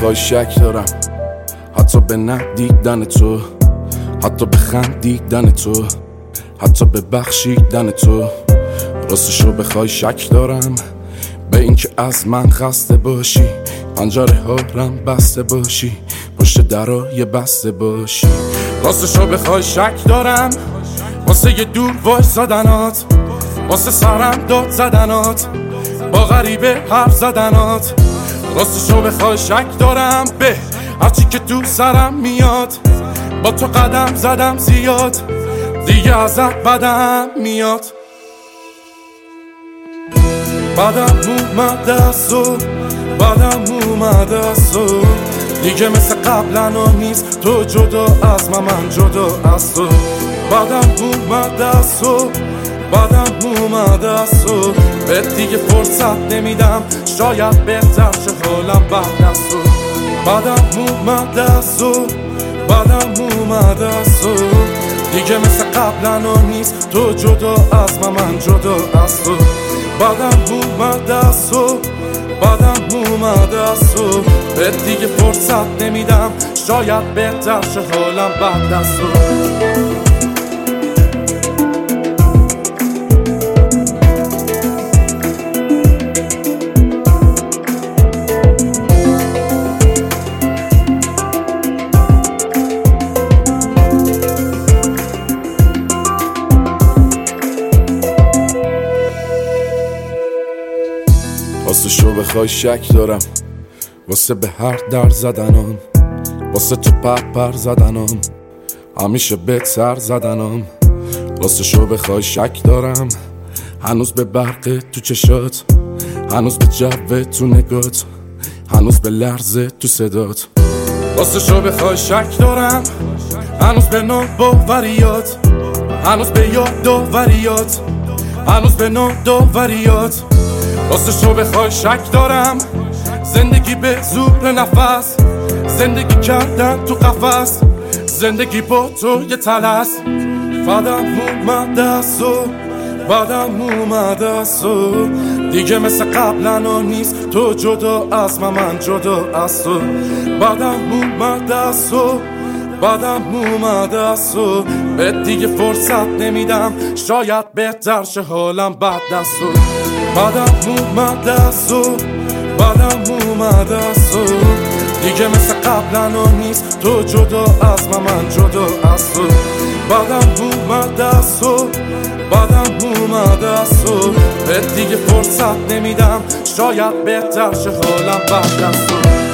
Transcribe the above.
بخوای شک دارم، حتی به ندیدن تو، حتی به خندیدن تو، حتی به بخشیدن تو. راستشو بخوای شک دارم به اینکه از من خسته باشی، پنجره ها رم بسته باشی، پشت درای بسته باشی. راستشو بخوای شک دارم واسه یه دور وای زدنات، واسه سرم داد زدنات، با غریبه حرف زدنات. راستشو بخوای شک دارم به هرچی که تو سرم میاد، با تو قدم زدم زیاد، دیگه ازت بدم میاد. بدم اومد از تو، بدم اومد از تو، دیگه مثل قبلا نیست تو جدا از من جدا از تو. بدم اومد از تو، بدم اومد از تو، به دیگه فرصت نمیدم، شاید بهتر شه حالم بعد از تو. بدم اومد از تو، بدم اومد از تو، دیگه مثل قبلا نیست تو جدا از من جدا از تو. بدم اومد از تو، بدم اومد از تو، به دیگه فرصت نمیدم، شاید بهتر شه حالم بعد از تو. راستشو بخوای شک دارم واسه به هر در زدنم، واسه تو پر زدنم، همیشه بهت سر زدنم. راستشو بخوای شک دارم هنوز به برق تو چشات، هنوز به جو تو نگات، هنوز به لرزه تو صدات. راستشو بخوای شک دارم هنوز به ناباوریات، هنوز به یاد داوریات، هنوز به ناداوریات. راستشو بخوای شک دارم زندگی به زور نفس، زندگی کردن تو قفس، زندگی با تو یه تلس. بدم اومد از تو، بدم اومد از تو، دیگه مثل قبلا نیست تو جدا از من جدا از تو. بدم اومد از تو، بدم اومد از تو، به دیگه فرصت نمیدم، شاید بهتر شه حالم بعد از تو. بدم اومد از تو، بدم اومد از تو، دیگه مثل قبلا نیست تو جدا از من جدا از تو. بدم اومد از تو، بدم اومد از تو، به دیگه فرصت نمیدم، شاید بهتر شه حالم بعد از تو.